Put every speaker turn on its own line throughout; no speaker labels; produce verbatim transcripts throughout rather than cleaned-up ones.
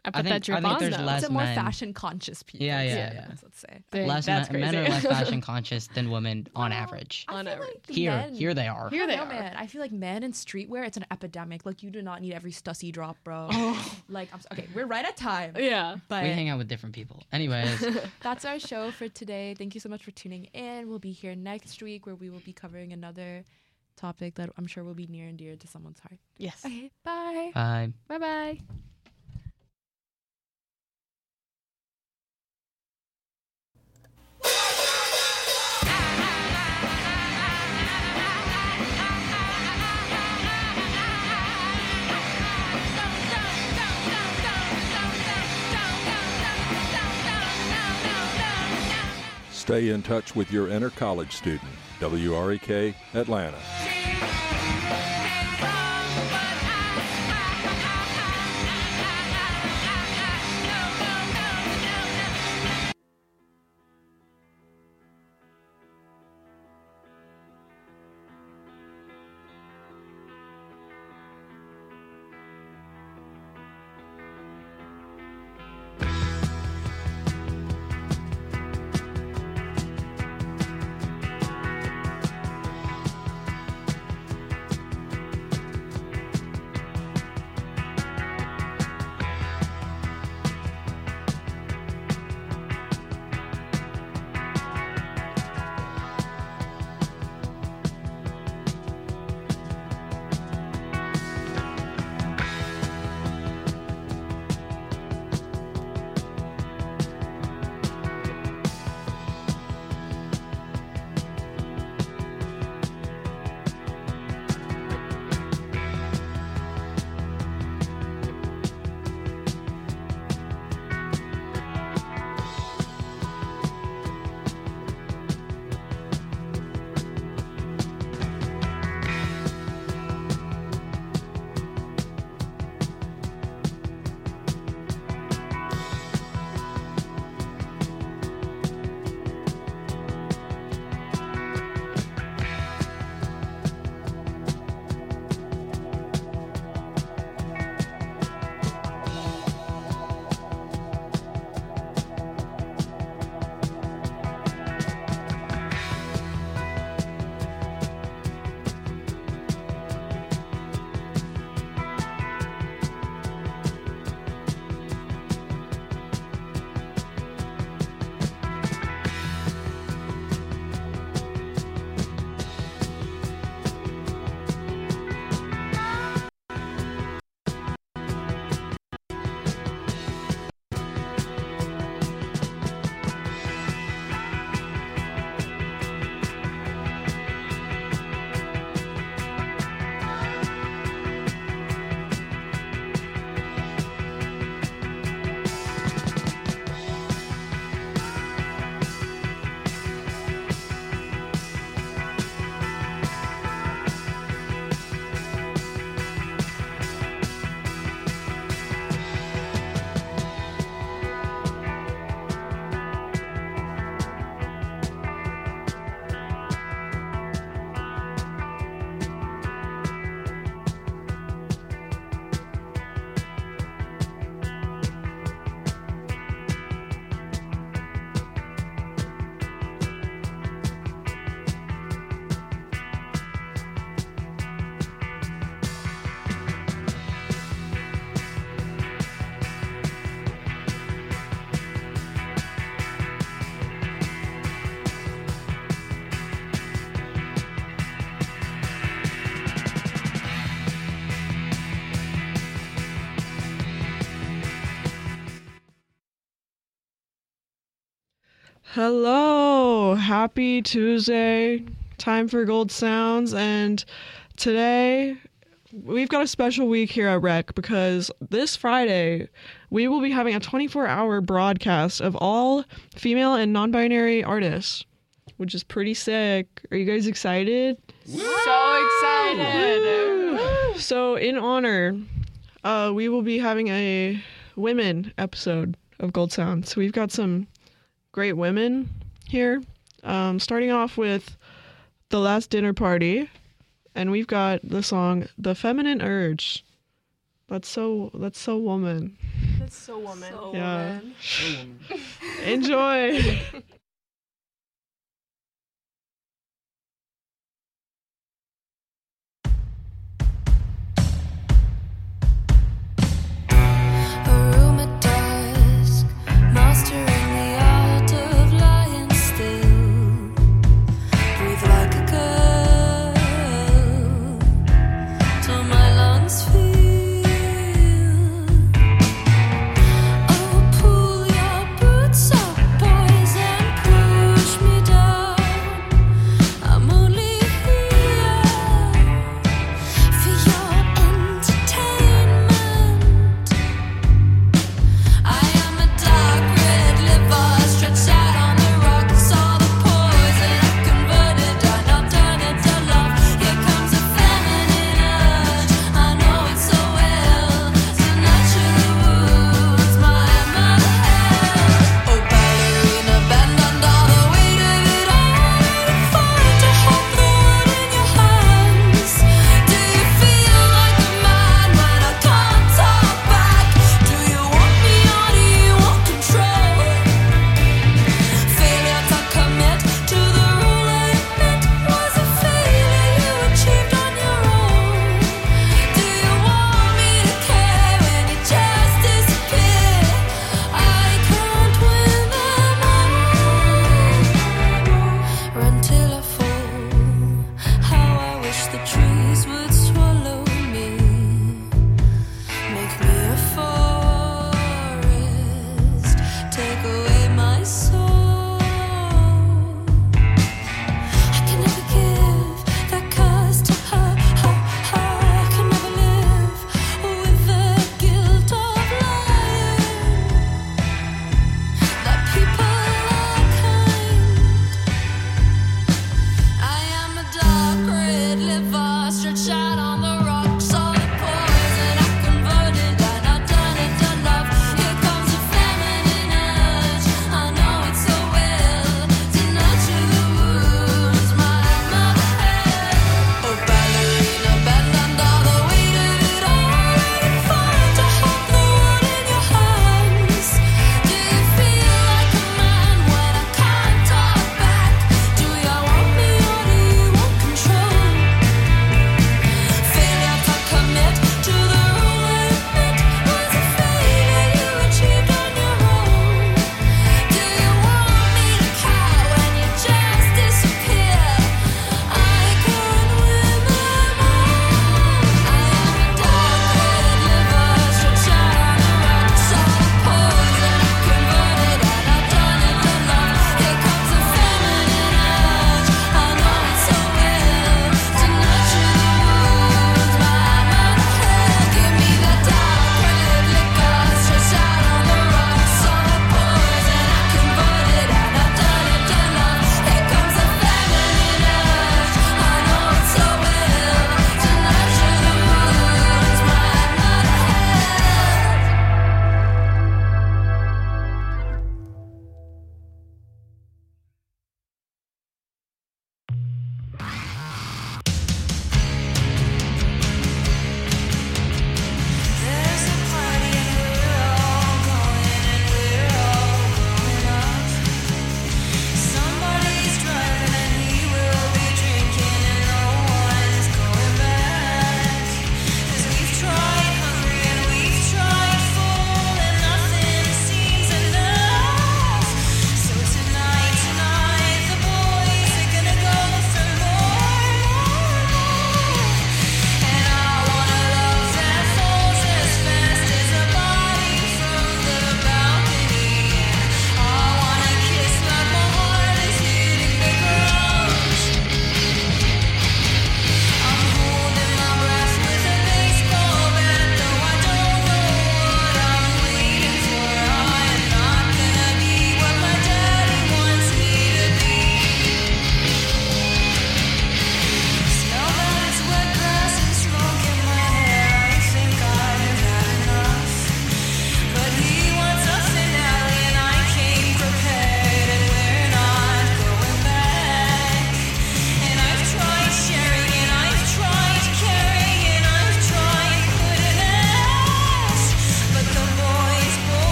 I put
I think-
that drip
I think
on
there's
though.
less
It's a more
men.
fashion conscious people.
Yeah, yeah,
yeah,
yeah.
Let's say.
Dang,
Less
that's
men, men
crazy.
are less fashion conscious than women on
Well,
average.
I
On
feel
average.
like
Here,
men,
here they are.
Here
I
they
don't know,
are.
man. I feel like men in streetwear, it's an epidemic. Like, you do not need every stussy drop, bro.
Oh.
Like, I'm s- okay, we're right at time.
Yeah.
But
We hang out with different people. Anyways,
that's our show for today. Thank you so much for tuning in. We'll be here next week where we will be covering another topic that I'm sure will be near and dear to someone's heart.
Yes.
Okay, bye.
bye.
Bye bye.
Stay in touch with your inner college student. W R E K Atlanta.
Hello, happy Tuesday, time for Gold Sounds, and today we've got a special week here at Rec because this Friday we will be having a twenty-four hour broadcast of all female and non-binary artists, which is pretty sick. Are you guys excited?
So excited.
Woo! So in honor, uh, we will be having a women episode of Gold Sound. So we've got some great women here, um, starting off with The Last Dinner Party, and we've got the song The Feminine Urge. That's so, that's so woman.
The
So woman.
So
Yeah.
woman.
Enjoy.
A room at dusk, mastering the art of lying still. Breathe like a girl till my lungs feel. Oh, pull your boots up, boys, and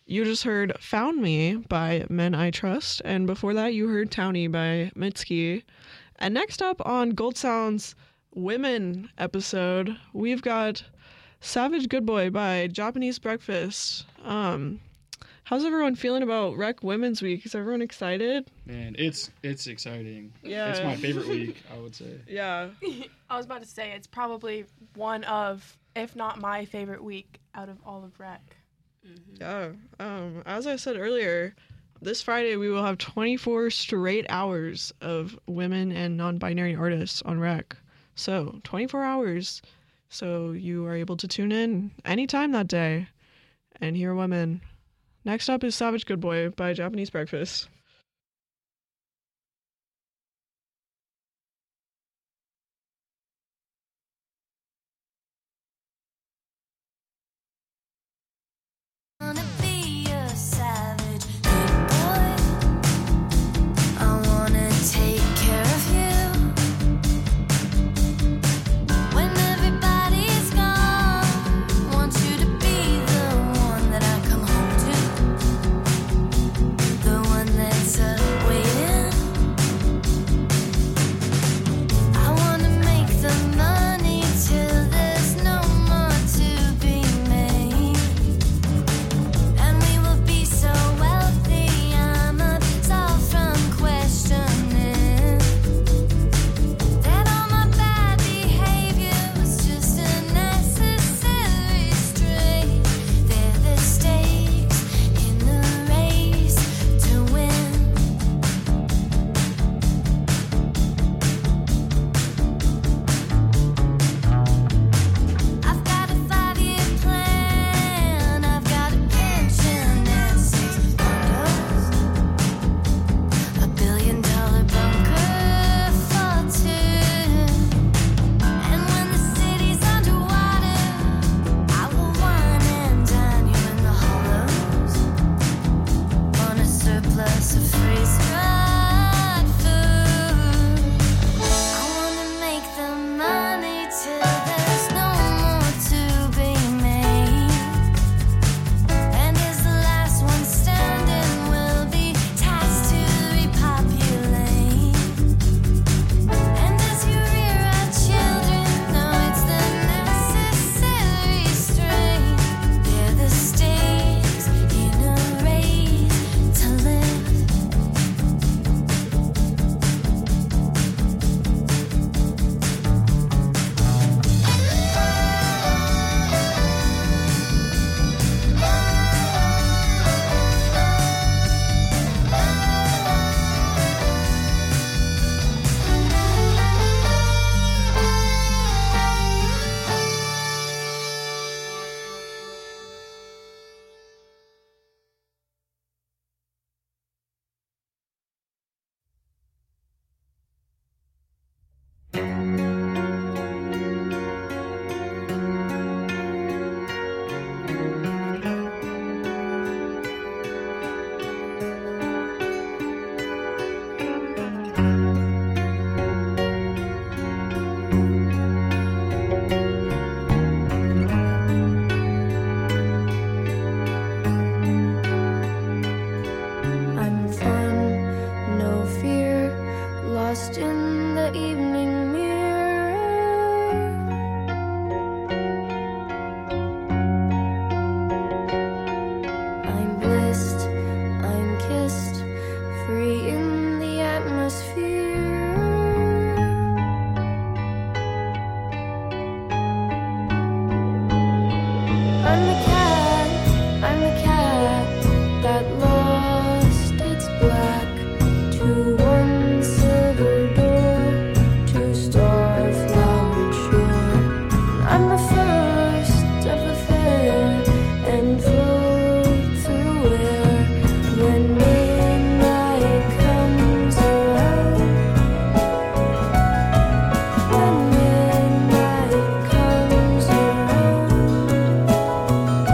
you just heard Found Me by Men I Trust, and before that you heard Townie by Mitski. And next up on Gold Sound's Women episode, we've got Savage Good Boy by Japanese Breakfast. Um, how's everyone feeling about Rec Women's Week? Is everyone excited?
Man, it's it's exciting.
Yeah.
It's my favorite week, I would say.
Yeah.
I was about to say it's probably one of, if not my favorite week out of all of Rec.
Yeah. Um, as I said earlier, this Friday we will have twenty-four straight hours of women and non-binary artists on Rec. So twenty-four hours. So you are able to tune in anytime that day and hear women. Next up is Savage Good Boy by Japanese Breakfast.
Wanna be a savage good boy. I wanna take care of you. When everybody's gone, want you to be the one that I come home to, the one that's uh, waiting. I wanna make the money till there's no more to be made. And we will be so wealthy, I'm absolved from questioning that all my bad behavior was just a necessary string. They're the stakes in the race to win. I've got a five-year plan. I've got a pension and six condos, a billion-dollar bunker for two. And when the city's underwater, I will wine and dine you in the hollows on a surplus of freeze-dried food. I wanna make the money till there's no more to be made. And as the last one standing, will be tasked to repopulate. And as you rear our children, no, it's the necessary strain. They're the stakes in a race to live. I'm fun, no fear, lost in the evening mirror. I'm blissed, I'm kissed, free in the atmosphere. I'm the cat, I'm the cat that lost its black to one silver door, to star-flowered shore. I'm the first of the fair and float through air when midnight comes around. When midnight comes around.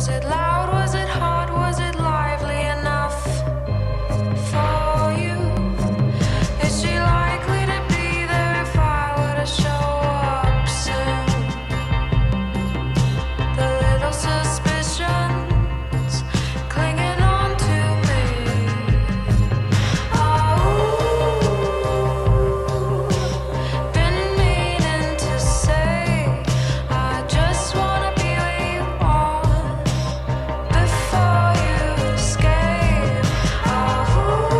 Was it loud? Was it hard? Was it lively enough for you? Is she likely to be there if I were to show up soon? The little suspicions clinging on to me. Oh, been meaning to say I just wanna be where you are before you escape. Oh,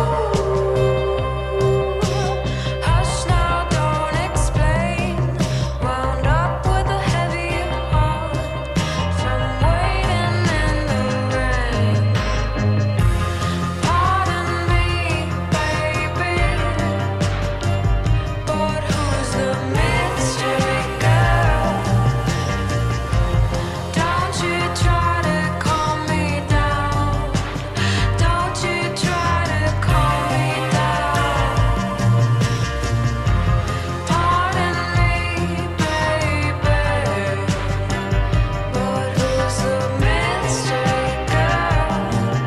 hush now, don't explain. Wound up with a heavy heart from waiting in the rain. Pardon me, baby, but who's the mystery girl? Don't you try to calm me down. Don't you try to calm me down. Pardon me, baby, but who's the mystery girl?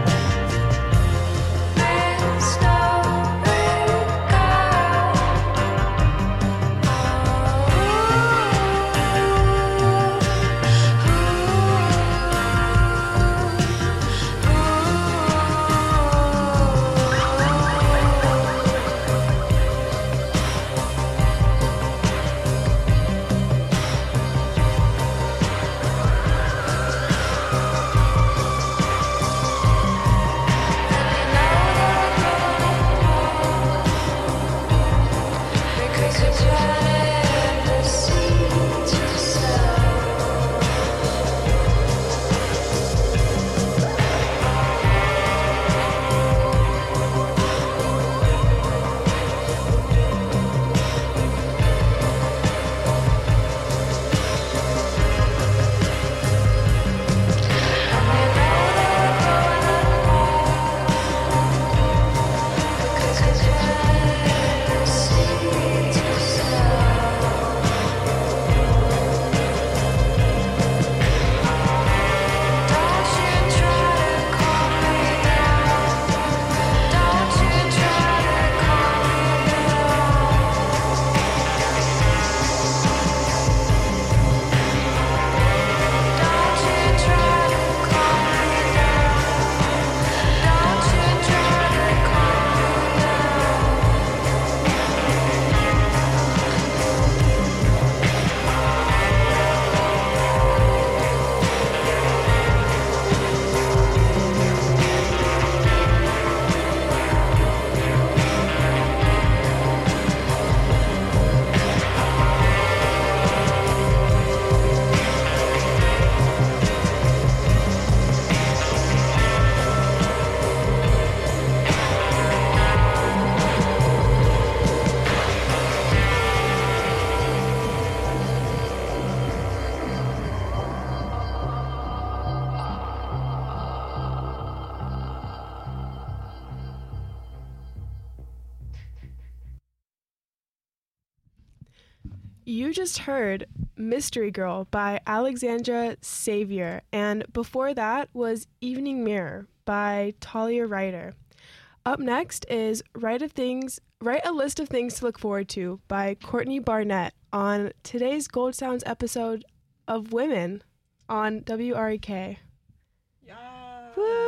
Because you're planting the seeds yourself. Because you're planting the seeds yourself. Don't you try to calm me down. Don't you try to calm me down. Don't you try to calm me down. Don't you try to calm me down.
You just heard Mystery Girl by Alexandra Savior, and before that was Evening Mirror by Talia Ryder. Up next is Write of Things, Write a List of Things to Look Forward to by Courtney Barnett on today's Gold Sounds episode of Women on W R E K.
Yeah.
Woo!